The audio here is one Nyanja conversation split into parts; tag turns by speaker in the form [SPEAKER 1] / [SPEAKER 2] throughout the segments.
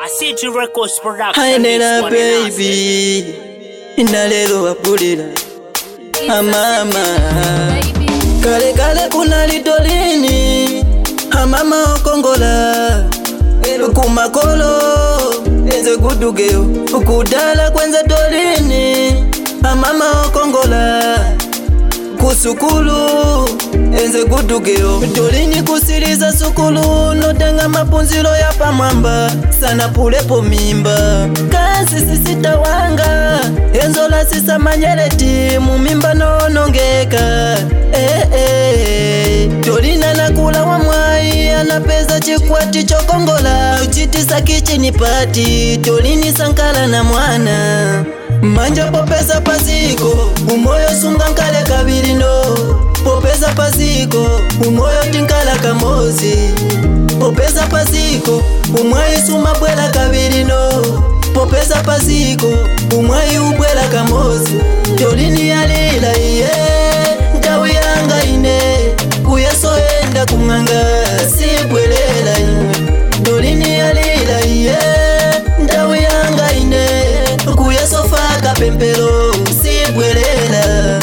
[SPEAKER 1] City Records Production.
[SPEAKER 2] Hainera baby, inalelo wapulira amama. Kale kale kuna litolini amama okongola kumakolo enze gudugeo kudala kwenze dolini amama okongola kusukulu enze gudugeo dolini kusiriza sukulu notenga mapunzilo ya pamwamba sana pulepo mimba kasi sisita wanga enzola sisa manyereti mumimba nonongeka dolina nakula wa mwai anapeza chikwati chokongola uchitisa kichini pati dolini sankala na mwana manja popeza pasiko umoyo sunga nkale kabiri no popeza pasiko umoyo tinkala kamozi popeza pasiko umwai suma bwela kabiri no popeza pasiko umwai ubwela kamozi dolini yalila iye ndawi yanga ine kuyesoenda kumanga sibwelela iwe dolini yalila iye ndawi yanga ine kuyesofaka pempelo sibwelela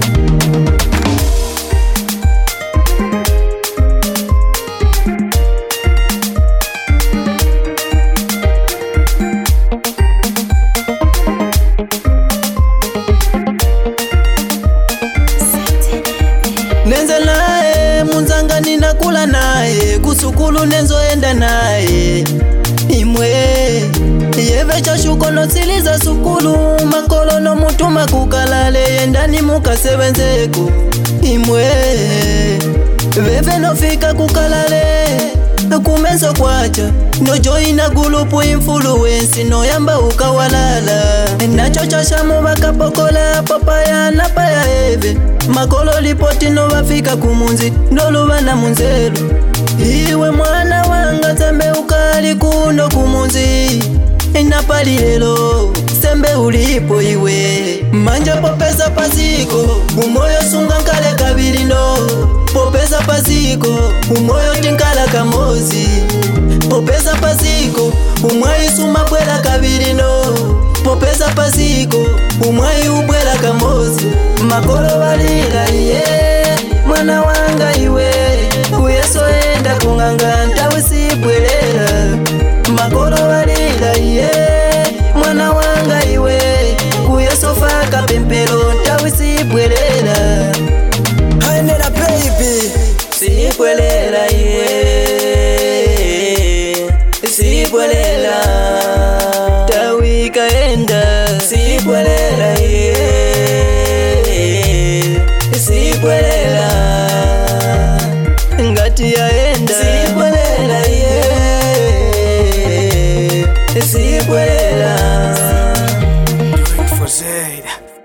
[SPEAKER 2] nenze nae munzanga ninakula nae kusukulu nenzoenda nae imwe yeve chashuko nosiliza sukulu makolo no mutuma kukalale yendani mukasebenzeko imwe veve nofika kukalale kumenso kwacha nojoina gulupu influence noyamba ukawalala nacho chashamo bakapokola papaya na paya eve makolo lipoti no bafika kumunzi ndolubana munzelu iwe mwana wanga tembe ukali kuno kumunzi inapalilelo sembe ulipo iwe manja popeza pasiko umoyo sunga nkale kabiri no popeza pasiko umoyo tinkala kamozi popeza pasiko umwai suma bwela kabiri no popeza pasiko umwai ubwela kamozi makolo walila iye mwana wanga iwe kuyesoenda kunganga ntawe sibwelela makolo walila iye mwana wanga iwe kuyesofaka pempelo ntawe sibwelela hainera baby sibwelela iye sibwelela tawi kaenda sibwelela iye sibwelela ngati yaenda sibwelela iye sibwelela
[SPEAKER 1] For Zaid.